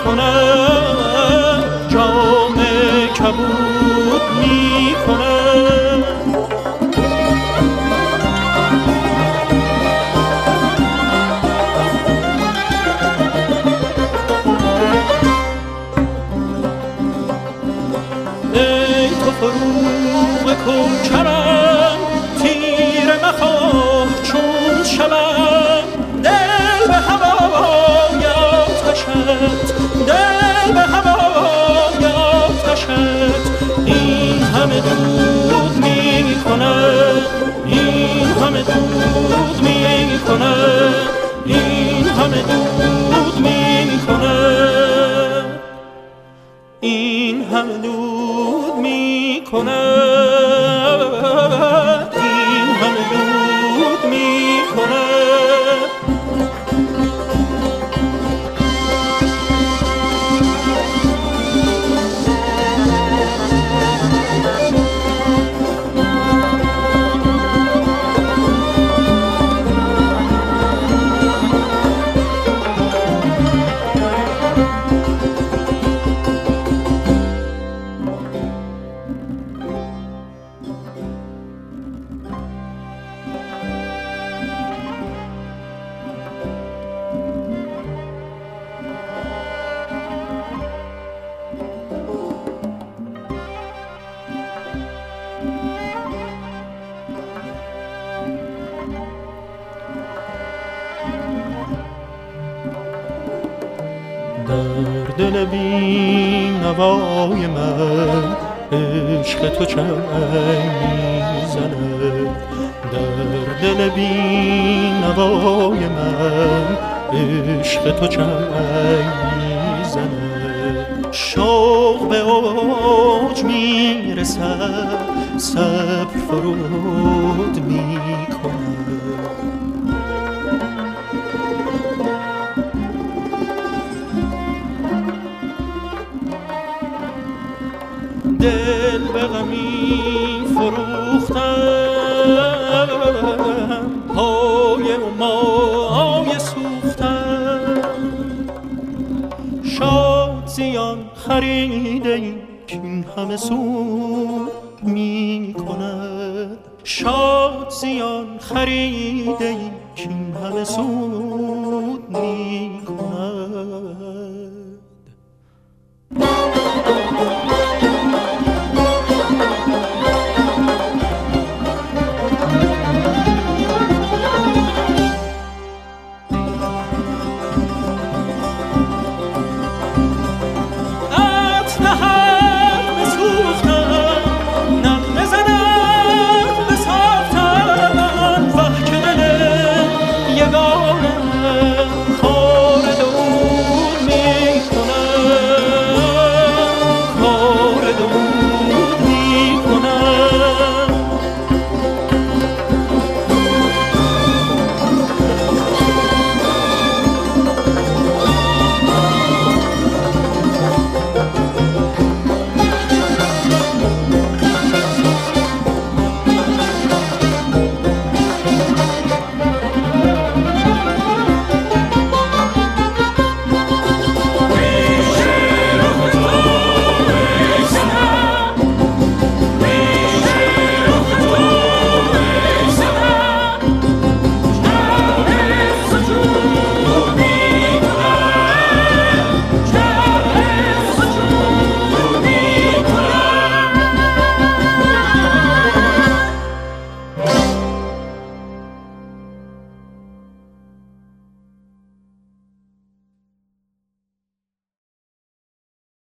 کند، جام کبود می کند. ای تو فروغ کوکبم، تیره مخواه چون شبم. دل به هوای آتشت، دل به هوای آتشت. این همه دود می کند، این همه دود می کند، این همه دود می کند، این همه دود می کند، این همه دود می کند. در دل بی نوای من عشق تو چنگ میزنه، در دل بی نوای من عشق تو چنگ میزنه. شوق به اوج میرسد، صبر فرود میکنه. دل به غمی فروختم، پای و مای سوختم. شاد زیان خریده ای که این همه سود می کند، شاد زیان خریده ای که این همه سود می